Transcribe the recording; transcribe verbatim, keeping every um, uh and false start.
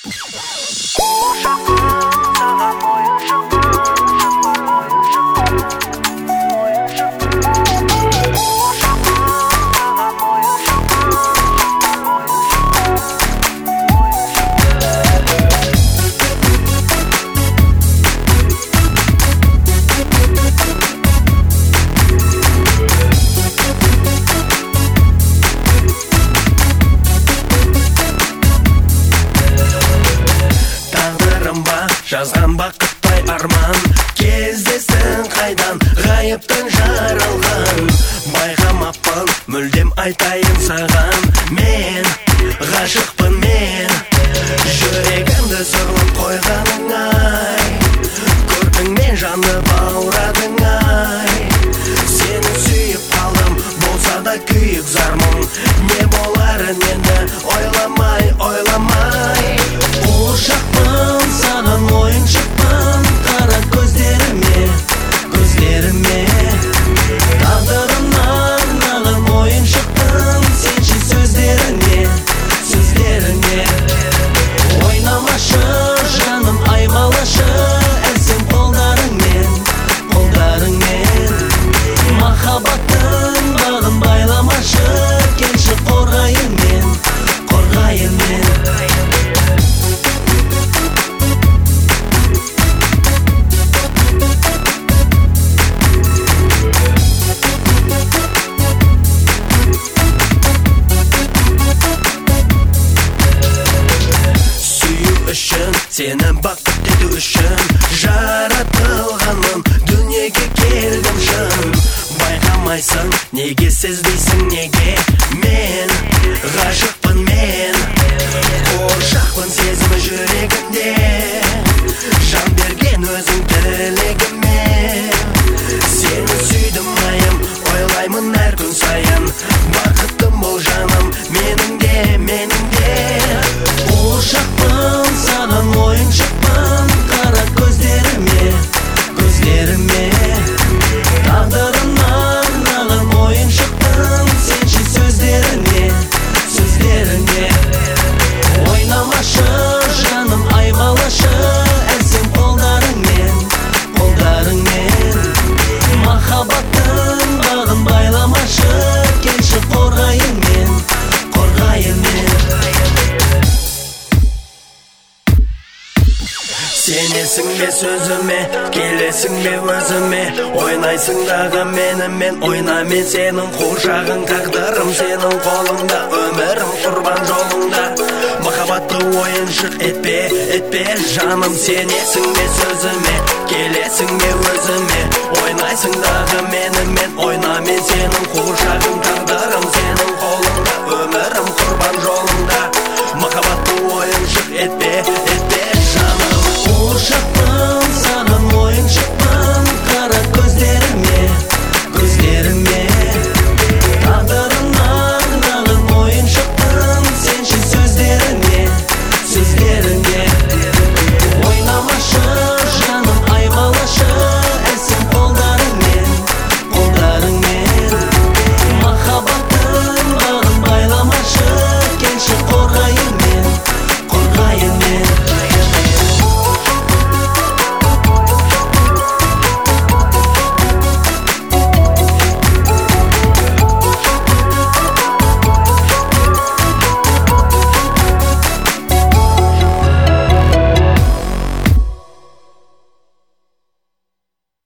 Жазған бақыттай арман кездесің қайдан ғайыптан жаралған байқамаппын мүлдем айтайын саған мен ғашықпын мен жүрегімді сырлап қойғаның ай көрдің мен жанды бауырадың ай сені сүйіп қалдым болса да күйік зармын не боларын енді ойламай ойламай ошақпын саған ойыншықпын қара көздеріме көздеріме тағдырымнан арнаған ойыншықпын сенші сөздеріне сөздеріне ойнамашы жаным аймалашы әлсен қолдарыңмен қолдарыңмен махаббаттың бағын байламашы келші қорғайын мен қорғайын мен сені бақыт ету үшін жаратылғанмын дүниеге келдім шын байқамайсың неге сезбейсің неге мен ғашықпын мен қоршақпын сезімі жүрегімде жан берген өзің тілегіме сені сүйдім айым ойлаймын әр күн сайын бақыттым бұл жаным менің де менің де ошақпын саған ойыншықпын қара көздеріме көздеріме тағдырымнан арнаған ойыншықпын сенші сөздеріне сөздеріне ойнамашы жаным аймалашы әлсен қолдарыңмен қолдарыңмен махаббаттың бағын байламашы келші қорғайын мен қорғайын мен сенесің бе сөзіме келесің бе өзіме ойнайсың дағы менімен ойна мен сенің қуыршағың тағдырым сенің қолыңда өмірім құрбан жолыңда махаббатты ойыншық етпе етпе жаным сенесің бе сөзіме келесің бе өзіме ойнайсың дағы менімен ойна мен сенің қуыршағың тағдырым сенің қолыңда өмірім құрбан жолыңда